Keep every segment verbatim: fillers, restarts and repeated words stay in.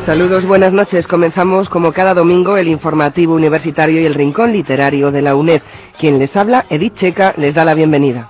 Saludos, buenas noches. Comenzamos como cada domingo el informativo universitario y el rincón literario de la UNED. Quien les habla, Edith Checa, les da la bienvenida.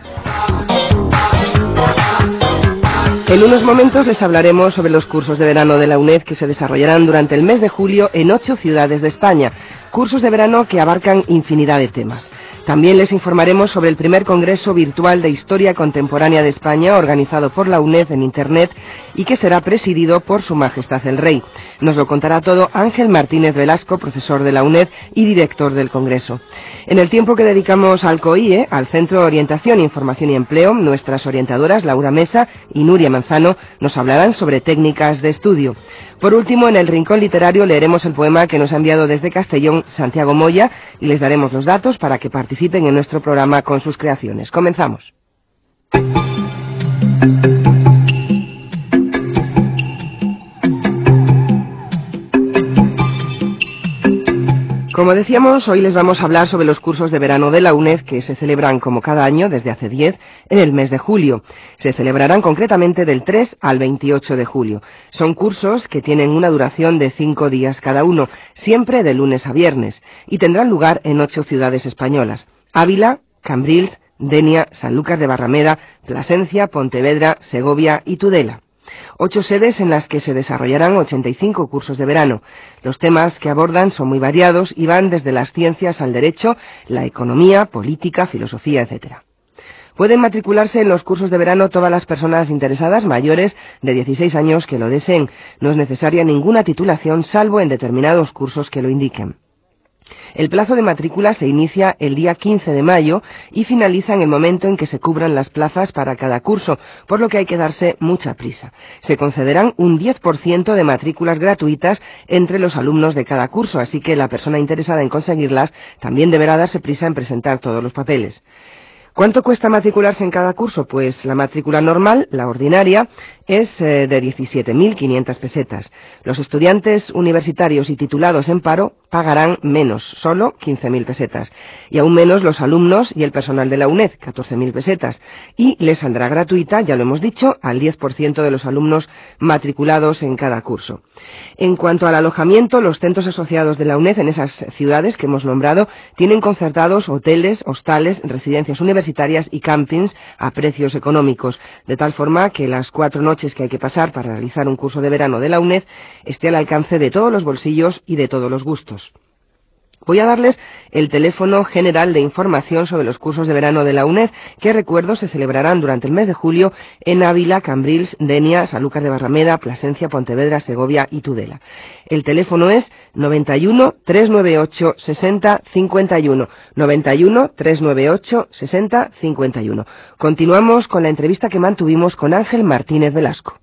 En unos momentos les hablaremos sobre los cursos de verano de la UNED que se desarrollarán durante el mes de julio en ocho ciudades de España. Cursos de verano que abarcan infinidad de temas. También les informaremos sobre el primer Congreso Virtual de Historia Contemporánea de España, organizado por la UNED en Internet y que será presidido por Su Majestad el Rey. Nos lo contará todo Ángel Martínez Velasco, profesor de la UNED y director del Congreso. En el tiempo que dedicamos al COIE, al Centro de Orientación, Información y Empleo, nuestras orientadoras Laura Mesa y Nuria Manzano nos hablarán sobre técnicas de estudio. Por último, en el rincón literario leeremos el poema que nos ha enviado desde Castellón Santiago Moya y les daremos los datos para que participen en nuestro programa con sus creaciones. Comenzamos. Como decíamos, hoy les vamos a hablar sobre los cursos de verano de la UNED que se celebran como cada año desde hace diez en el mes de julio. Se celebrarán concretamente del tres al veintiocho de julio. Son cursos que tienen una duración de cinco días cada uno, siempre de lunes a viernes, y tendrán lugar en ocho ciudades españolas: Ávila, Cambrils, Denia, Sanlúcar de Barrameda, Plasencia, Pontevedra, Segovia y Tudela. Ocho sedes en las que se desarrollarán ochenta y cinco cursos de verano. Los temas que abordan son muy variados y van desde las ciencias al derecho, la economía, política, filosofía, etcétera. Pueden matricularse en los cursos de verano todas las personas interesadas mayores de dieciséis años que lo deseen. No es necesaria ninguna titulación salvo en determinados cursos que lo indiquen. El plazo de matrícula se inicia el día quince de mayo y finaliza en el momento en que se cubran las plazas para cada curso, por lo que hay que darse mucha prisa. Se concederán un diez por ciento de matrículas gratuitas entre los alumnos de cada curso, así que la persona interesada en conseguirlas también deberá darse prisa en presentar todos los papeles. ¿Cuánto cuesta matricularse en cada curso? Pues la matrícula normal, la ordinaria, es eh, de diecisiete mil quinientas pesetas. Los estudiantes universitarios y titulados en paro pagarán menos, solo quince mil pesetas. Y aún menos los alumnos y el personal de la UNED, catorce mil pesetas. Y les saldrá gratuita, ya lo hemos dicho, al diez por ciento de los alumnos matriculados en cada curso. En cuanto al alojamiento, los centros asociados de la UNED en esas ciudades que hemos nombrado tienen concertados hoteles, hostales, residencias universitarias y campings a precios económicos, de tal forma que las cuatro noches que hay que pasar para realizar un curso de verano de la UNED esté al alcance de todos los bolsillos y de todos los gustos. Voy a darles el teléfono general de información sobre los cursos de verano de la UNED, que recuerdo se celebrarán durante el mes de julio en Ávila, Cambrils, Denia, Sanlúcar de Barrameda, Plasencia, Pontevedra, Segovia y Tudela. El teléfono es noventa y uno, trescientos noventa y ocho, sesenta, cincuenta y uno, noventa y uno, trescientos noventa y ocho, sesenta, cincuenta y uno. Continuamos con la entrevista que mantuvimos con Ángel Martínez Velasco.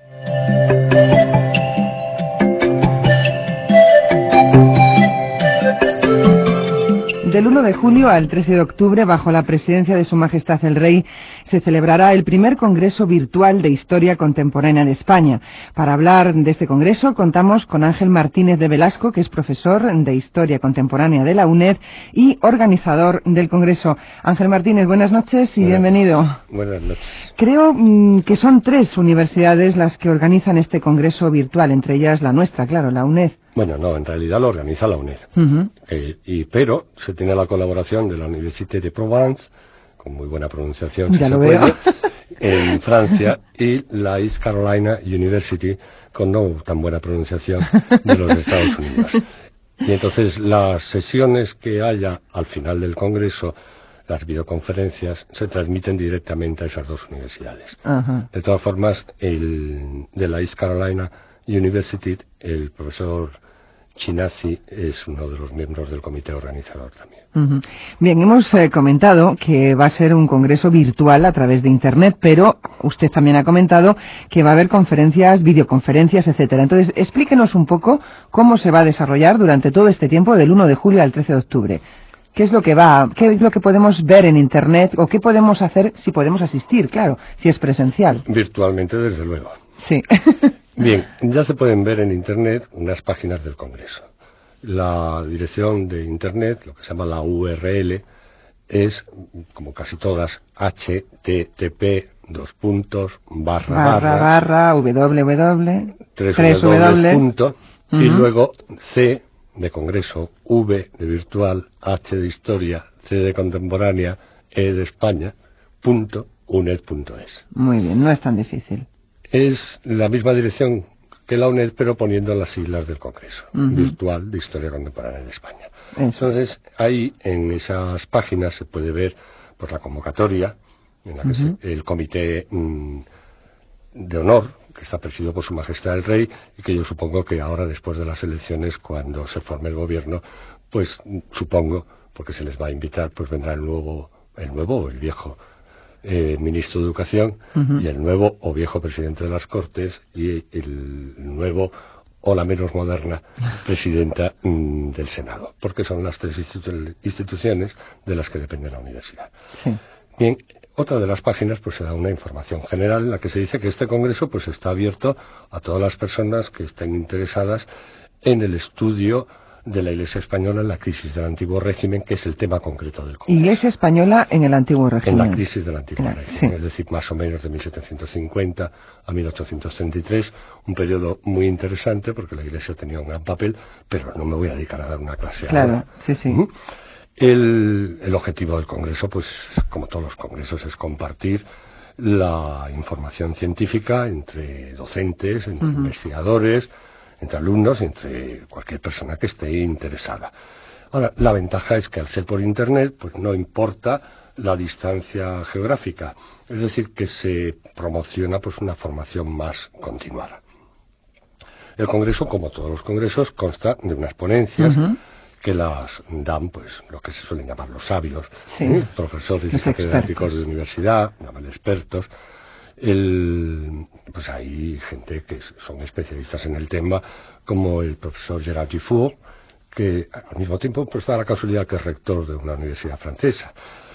Del uno de julio al trece de octubre, bajo la presidencia de Su Majestad el Rey, se celebrará el primer Congreso Virtual de Historia Contemporánea de España. Para hablar de este congreso contamos con Ángel Martínez de Velasco, que es profesor de Historia Contemporánea de la UNED y organizador del congreso. Ángel Martínez, buenas noches y buenas, bienvenido. Buenas noches. Creo mmm, que son tres universidades las que organizan este congreso virtual, entre ellas la nuestra, claro, la UNED. Bueno, no, en realidad lo organiza la UNED. Uh-huh. eh, y, pero se tiene la colaboración de la Université de Provence, con muy buena pronunciación, ya si lo se veo. puede, en Francia, y la East Carolina University, con no tan buena pronunciación, de los Estados Unidos. Y entonces las sesiones que haya al final del Congreso, las videoconferencias, se transmiten directamente a esas dos universidades. Uh-huh. De todas formas, el de la East Carolina University, el profesor Chinasi es uno de los miembros del comité organizador también. Uh-huh. Bien, hemos eh, comentado que va a ser un congreso virtual a través de Internet, pero usted también ha comentado que va a haber conferencias, videoconferencias, etcétera. Entonces, explíquenos un poco cómo se va a desarrollar durante todo este tiempo del uno de julio al trece de octubre. ¿Qué es lo que va, qué es lo que podemos ver en Internet o qué podemos hacer si podemos asistir, claro, si es presencial? Virtualmente, desde luego. Sí. Bien, ya se pueden ver en Internet unas páginas del Congreso. La dirección de Internet, lo que se llama la U R L, es, como casi todas, H T T P dos puntos, barra, barra, barra, barra, www, tres tres w, punto, uh-huh. y luego C de Congreso, V de Virtual, H de Historia, C de Contemporánea, E de España, punto, uned punto es. Muy bien, no es tan difícil. Es la misma dirección que la UNED, pero poniendo las siglas del Congreso, uh-huh. Virtual de Historia Contemporánea de España. Eso Entonces, es. ahí en esas páginas se puede ver pues, la convocatoria, en la que uh-huh. se, el comité mmm, de honor, que está presidido por Su Majestad el Rey, y que yo supongo que ahora, después de las elecciones, cuando se forme el gobierno, pues supongo, porque se les va a invitar, pues vendrá el nuevo, el nuevo o el viejo eh, ministro de Educación, uh-huh. y el nuevo o viejo presidente de las Cortes, y el nuevo o la menos moderna presidenta mm, del Senado, porque son las tres institu- instituciones de las que depende la universidad. Sí. Bien, otra de las páginas pues se da una información general en la que se dice que este congreso pues está abierto a todas las personas que estén interesadas en el estudio de la Iglesia española en la crisis del antiguo régimen, que es el tema concreto del congreso. Iglesia española en el antiguo régimen. En la crisis del antiguo claro, régimen, sí. Es decir, más o menos de mil setecientos cincuenta a mil ochocientos treinta y tres, un periodo muy interesante porque la Iglesia tenía un gran papel, pero no me voy a dedicar a dar una clase claro, ahora. sí, sí. ¿Mm? El, el objetivo del Congreso, pues, como todos los congresos, es compartir la información científica entre docentes, entre uh-huh. investigadores, entre alumnos, entre cualquier persona que esté interesada. Ahora, la ventaja es que al ser por Internet, pues no importa la distancia geográfica, es decir, que se promociona pues una formación más continuada. El Congreso, como todos los congresos, consta de unas ponencias uh-huh. que las dan, pues, lo que se suelen llamar los sabios, sí. ¿eh? Profesores y catedráticos de universidad, llaman expertos. El, pues hay gente que son especialistas en el tema, como el profesor Gerard Dufour, que al mismo tiempo pues da la casualidad que es rector de una universidad francesa,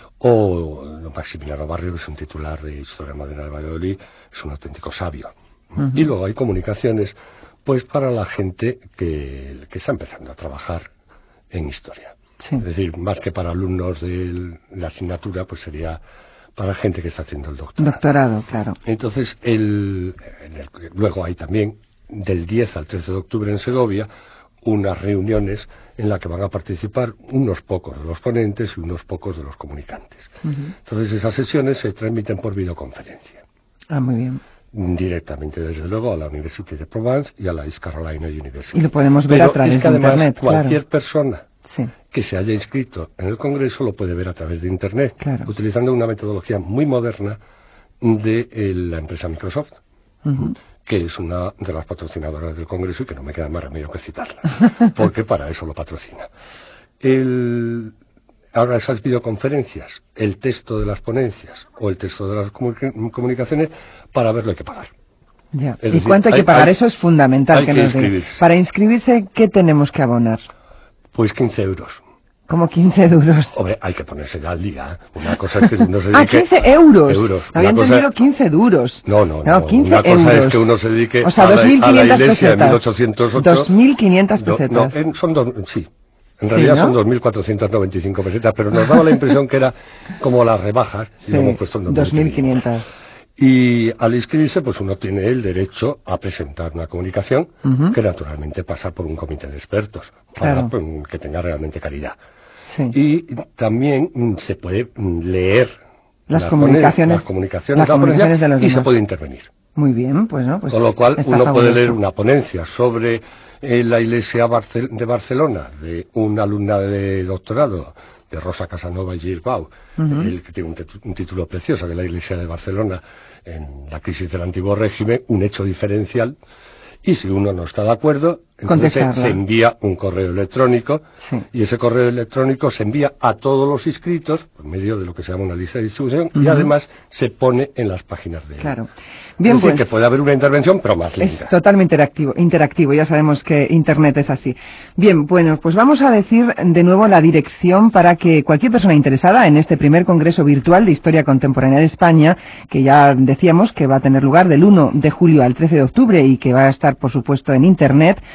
o Maximiliano Barrio, que es un titular de Historia Moderna de Valladolid, es un auténtico sabio. Uh-huh. Y luego hay comunicaciones, pues para la gente que, que está empezando a trabajar en historia. Sí. Es decir, más que para alumnos de la asignatura, pues sería para gente que está haciendo el doctorado. Doctorado, claro. Entonces, el, el, luego hay también, del diez al trece de octubre en Segovia, unas reuniones en las que van a participar unos pocos de los ponentes y unos pocos de los comunicantes. Uh-huh. Entonces, esas sesiones se transmiten por videoconferencia. Ah, muy bien. Directamente, desde luego, a la University de Provence y a la East Carolina University. Y lo podemos ver Pero a través es que de además, Internet, cualquier claro. persona sí. que se haya inscrito en el Congreso lo puede ver a través de Internet, claro. utilizando una metodología muy moderna de eh, la empresa Microsoft, uh-huh. que es una de las patrocinadoras del Congreso y que no me queda más remedio que citarla, porque para eso lo patrocina. El... Ahora, esas videoconferencias, el texto de las ponencias o el texto de las comunic- comunicaciones, para verlo hay que pagar. Ya. Es ¿Y decir, cuánto hay que hay, pagar? hay, Eso es fundamental. Hay que que nos inscribirse. Diga. Para inscribirse, ¿qué tenemos que abonar? Pues quince euros. Como quince duros. Hombre, hay que ponerse al día. Una cosa es que uno se dedique... Ah, quince euros. euros. Había Una entendido cosa... quince duros. No, no, no. no. quince Una cosa euros. es que uno se dedique o sea, a, la, a la iglesia pesetas. en mil ochocientos ocho. dos mil quinientas pesetas. No, no, son dos... Sí. En realidad ¿sí, no? son dos mil cuatrocientas noventa y cinco pesetas, pero nos daba la impresión que era como las rebajas. Sí, y hemos puesto en dos mil quinientas. Y al inscribirse, pues uno tiene el derecho a presentar una comunicación uh-huh. que naturalmente pasa por un comité de expertos, claro. para pues, que tenga realmente calidad. Sí. Y también mm, se puede mm, leer las, las comunicaciones, las comunicaciones, las comunicaciones de los y demás. se puede intervenir. Muy bien, pues no, pues con lo cual uno fabuloso. puede leer una ponencia sobre eh, la Iglesia Barcel- de Barcelona de una alumna de doctorado de Rosa Casanova y Girbau, uh-huh. el que tiene un, t- un título precioso, que es la Iglesia de Barcelona en la crisis del antiguo régimen, un hecho diferencial. Y si uno no está de acuerdo, entonces se, se envía un correo electrónico, sí. y ese correo electrónico se envía a todos los inscritos por medio de lo que se llama una lista de distribución, uh-huh. y además se pone en las páginas de... Claro. Bien, es decir, pues, que puede haber una intervención, pero más lenta. Es totalmente interactivo, interactivo, ya sabemos que Internet es así. Bien, bueno, pues vamos a decir de nuevo la dirección para que cualquier persona interesada en este primer Congreso Virtual de Historia Contemporánea de España, que ya decíamos que va a tener lugar del uno de julio al trece de octubre y que va a estar, por supuesto, en Internet,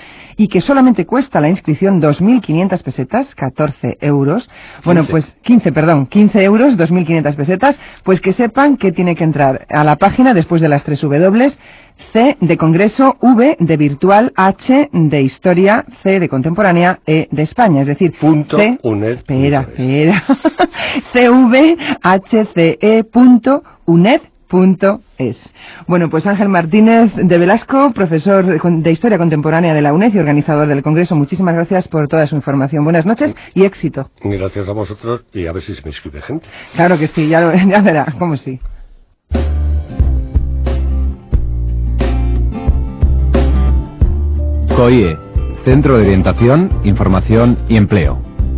y que solamente cuesta la inscripción dos mil quinientas pesetas, catorce euros, bueno, quince. pues quince, perdón, quince euros, dos mil quinientas pesetas, pues que sepan que tiene que entrar a la página después de las tres W, C de Congreso, V de Virtual, H de Historia, C de Contemporánea, E de España, es decir, punto C, uned. espera, espera, C V H C E punto uned punto es. Bueno, pues Ángel Martínez de Velasco, profesor de Historia Contemporánea de la UNED y organizador del Congreso, muchísimas gracias por toda su información. Buenas noches y éxito. Gracias a vosotros y a ver si se me inscribe gente. Claro que sí, ya, lo, ya verá, cómo sí. C O I E, Centro de Orientación, Información y Empleo.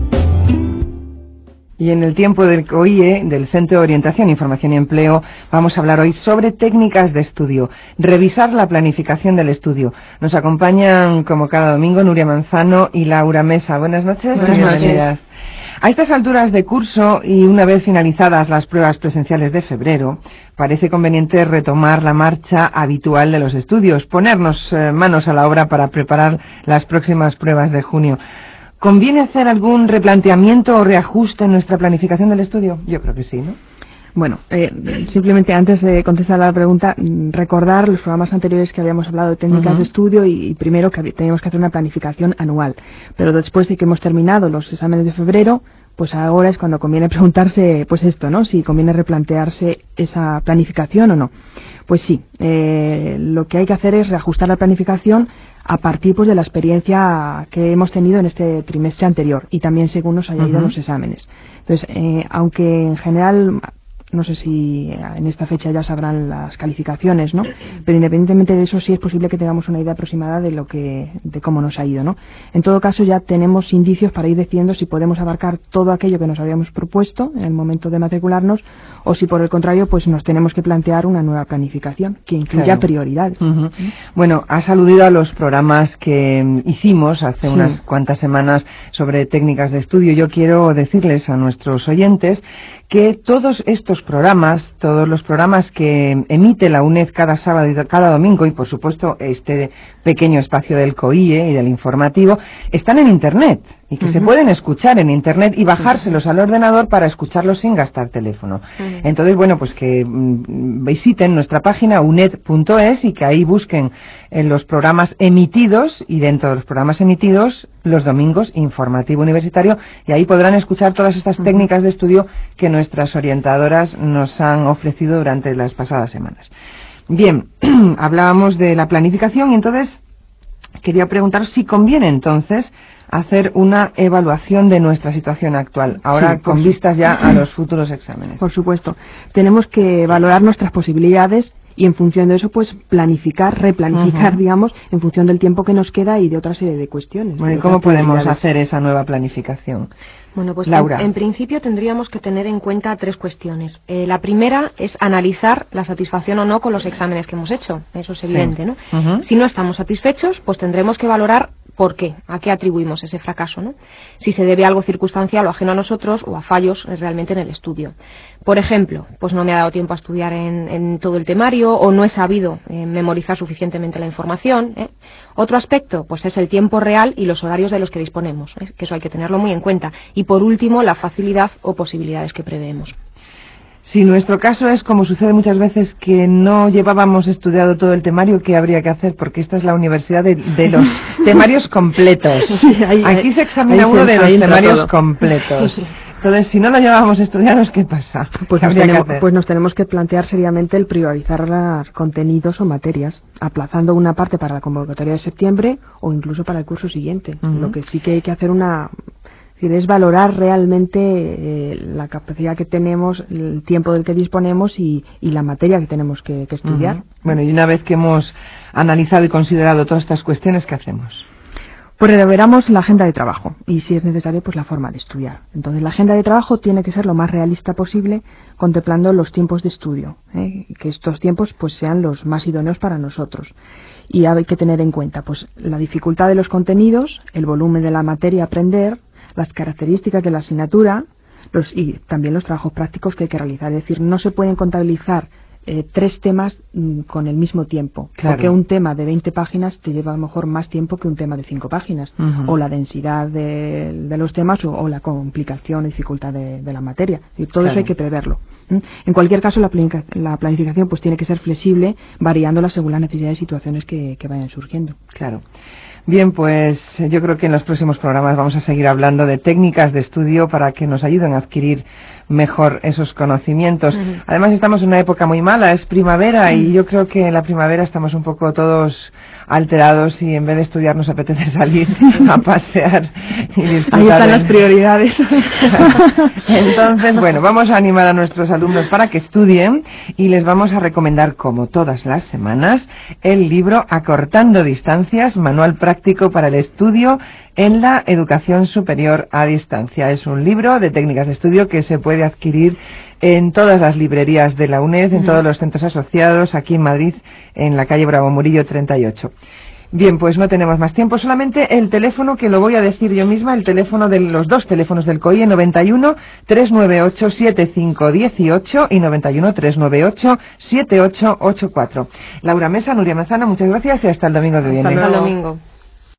Y en el tiempo del C O I E, del Centro de Orientación, Información y Empleo, vamos a hablar hoy sobre técnicas de estudio, revisar la planificación del estudio. Nos acompañan, como cada domingo, Nuria Manzano y Laura Mesa. Buenas noches. Buenas noches. A estas alturas de curso y una vez finalizadas las pruebas presenciales de febrero, parece conveniente retomar la marcha habitual de los estudios, ponernos eh, manos a la obra para preparar las próximas pruebas de junio. ¿Conviene hacer algún replanteamiento o reajuste en nuestra planificación del estudio? Yo creo que sí, ¿no? Bueno, eh, simplemente antes de contestar a la pregunta, recordar los programas anteriores que habíamos hablado de técnicas uh-huh. de estudio y, y primero que teníamos que hacer una planificación anual. Pero después de que hemos terminado los exámenes de febrero, pues ahora es cuando conviene preguntarse, pues esto, ¿no? Si conviene replantearse esa planificación o no. Pues sí, eh, lo que hay que hacer es reajustar la planificación a partir pues de la experiencia que hemos tenido en este trimestre anterior y también según nos haya ido uh-huh. los exámenes. Entonces, eh, aunque en general, no sé si en esta fecha ya sabrán las calificaciones, ¿no? Pero independientemente de eso, sí es posible que tengamos una idea aproximada de lo que, de cómo nos ha ido, ¿no? En todo caso, ya tenemos indicios para ir decidiendo si podemos abarcar todo aquello que nos habíamos propuesto en el momento de matricularnos o si por el contrario, pues nos tenemos que plantear una nueva planificación que incluya claro. prioridades. Uh-huh. Bueno, has aludido a los programas que hicimos hace sí. unas cuantas semanas sobre técnicas de estudio. Yo quiero decirles a nuestros oyentes que todos estos programas, todos los programas que emite la UNED cada sábado y cada domingo, y por supuesto este pequeño espacio del C O I E y del informativo, están en Internet y que uh-huh. se pueden escuchar en Internet y bajárselos al ordenador para escucharlos sin gastar teléfono. Uh-huh. Entonces, bueno, pues que mm, visiten nuestra página uned punto es y que ahí busquen en los programas emitidos y dentro de los programas emitidos los domingos informativo universitario y ahí podrán escuchar todas estas uh-huh. técnicas de estudio que nuestras orientadoras nos han ofrecido durante las pasadas semanas. Bien, hablábamos de la planificación y entonces quería preguntaros si conviene entonces hacer una evaluación de nuestra situación actual, ahora sí, con vistas ya a los futuros exámenes. Por supuesto. Tenemos que valorar nuestras posibilidades y en función de eso, pues, planificar, replanificar, uh-huh. digamos, en función del tiempo que nos queda y de otra serie de cuestiones. Bueno, ¿y cómo podemos hacer esa nueva planificación? Bueno, pues Laura. En, en principio tendríamos que tener en cuenta tres cuestiones. Eh, la primera es analizar la satisfacción o no con los exámenes que hemos hecho. Eso es evidente, sí. ¿no? Uh-huh. Si no estamos satisfechos, pues tendremos que valorar por qué, a qué atribuimos ese fracaso, ¿no? Si se debe a algo circunstancial o ajeno a nosotros o a fallos realmente en el estudio. Por ejemplo, pues no me ha dado tiempo a estudiar en, en todo el temario o no he sabido eh, memorizar suficientemente la información, ¿eh? Otro aspecto, pues es el tiempo real y los horarios de los que disponemos, ¿eh? Que eso hay que tenerlo muy en cuenta. Y por último, la facilidad o posibilidades que preveemos. Si nuestro caso es, como sucede muchas veces, que no llevábamos estudiado todo el temario, ¿qué habría que hacer? Porque esta es la universidad de, de los temarios completos. Sí, ahí, Aquí se examina uno de los temarios todo. completos. Entonces, si no lo llevábamos estudiados, ¿qué pasa? Pues, ¿Qué nos habría tenemos, que hacer? pues nos tenemos que plantear seriamente el priorizar contenidos o materias, aplazando una parte para la convocatoria de septiembre o incluso para el curso siguiente. Uh-huh. Lo que sí que hay que hacer una... es valorar realmente eh, la capacidad que tenemos, el tiempo del que disponemos y, y la materia que tenemos que, que estudiar. Uh-huh. Bueno, y una vez que hemos analizado y considerado todas estas cuestiones, ¿qué hacemos? Pues reveramos la agenda de trabajo y, si es necesario, pues la forma de estudiar. Entonces, la agenda de trabajo tiene que ser lo más realista posible, contemplando los tiempos de estudio, ¿eh? Que estos tiempos pues sean los más idóneos para nosotros. Y hay que tener en cuenta pues la dificultad de los contenidos, el volumen de la materia a aprender, las características de la asignatura los, y también los trabajos prácticos que hay que realizar. Es decir, no se pueden contabilizar eh, tres temas mm, con el mismo tiempo. Claro. Porque un tema de veinte páginas te lleva a lo mejor más tiempo que un tema de cinco páginas. Uh-huh. O la densidad de, de los temas o, o la complicación y dificultad de, de la materia. Y todo Claro. eso hay que preverlo. ¿Mm? En cualquier caso, la, planica, la planificación pues tiene que ser flexible, variándola según las necesidades y situaciones que, que vayan surgiendo. Claro. Bien, pues yo creo que en los próximos programas vamos a seguir hablando de técnicas de estudio para que nos ayuden a adquirir mejor esos conocimientos. Uh-huh. Además estamos en una época muy mala, es primavera uh-huh. y yo creo que en la primavera estamos un poco todos alterados y en vez de estudiar nos apetece salir a pasear y disfrutar. Ahí están de... las prioridades. Entonces, bueno, vamos a animar a nuestros alumnos para que estudien y les vamos a recomendar, como todas las semanas, el libro Acortando Distancias, Manual Práctico para el Estudio en la Educación Superior a Distancia. Es un libro de técnicas de estudio que se puede adquirir en todas las librerías de la UNED, en uh-huh. todos los centros asociados, aquí en Madrid, en la calle Bravo Murillo treinta y ocho. Bien, pues no tenemos más tiempo, solamente el teléfono que lo voy a decir yo misma, el teléfono de los dos teléfonos del COIE, noventa y uno, trescientos noventa y ocho, setenta y cinco dieciocho y noventa y uno, trescientos noventa y ocho, setenta y ocho ochenta y cuatro. Laura Mesa, Nuria Manzano, muchas gracias y hasta el domingo que viene. Hasta el domingo.